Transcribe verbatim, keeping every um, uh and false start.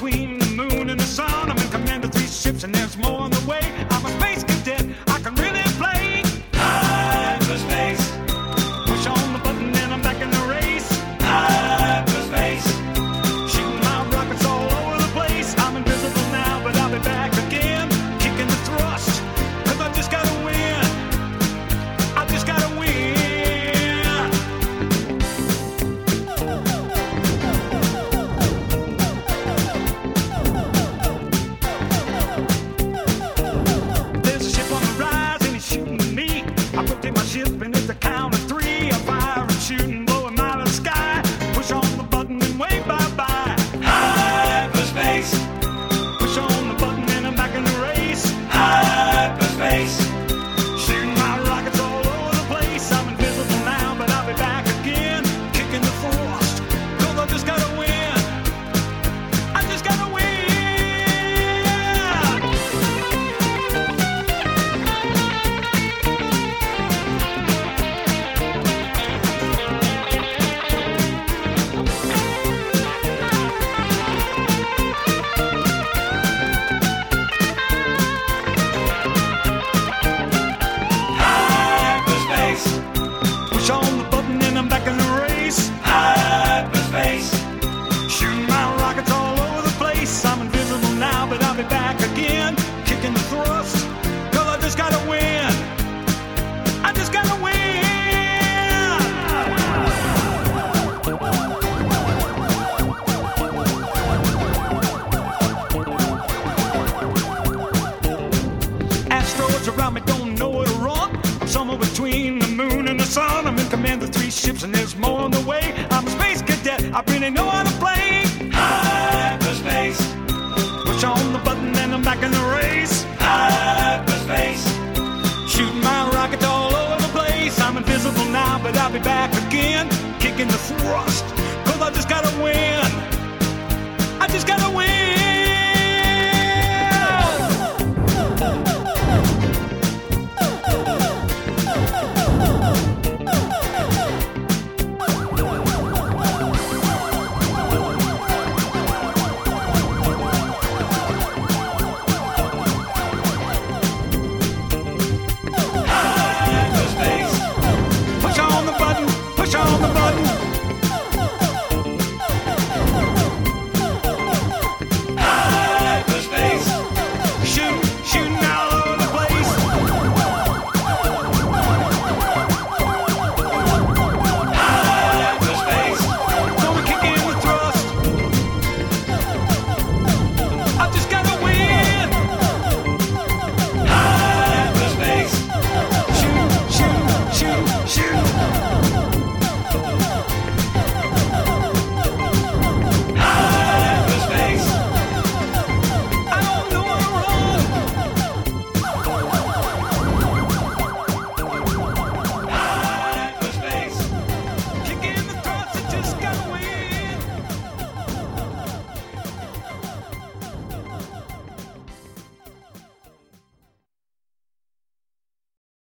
between the moon and the sun. I'm in command of three ships and there's more on the way. I'm a space cadet, I can really play hyperspace. Push on the button and I'm back in the race. Hyperspace. Shooting my rockets all over the place. I'm invisible now, but I'll be back again, kicking the thrust. Cause I just gotta win. I just gotta win. There's a ship on the rise and he's shooting at me. I rotate my ship and it's the count of three. I fire and shooting, blowing out of the sky. Push on the button and wave bye-bye. Hyperspace. Push on the button and I'm back in the race. Hyperspace. Shooting my rockets all over the place. I'm invisible now, but I'll be back again, kicking the thrust. Cause I just gotta win. I just gotta win. Hyperspace. Push on the button and I'm back in the race. Hyperspace. Shooting my rockets all over the place. I'm invisible now, but I'll be back again, kicking the thrust. Cause I just gotta win. I just gotta win. Asteroids around me don't know where to run. I'm somewhere between the moon and the sun. I'm in command of three ships and there's more on the way. I'm a space cadet, I really know how to play hyperspace. Push on the button and I'm back in the race. Hyperspace. Shooting my rockets all over the place. I'm invisible now, but I'll be back again, kicking the thrust. Cause I just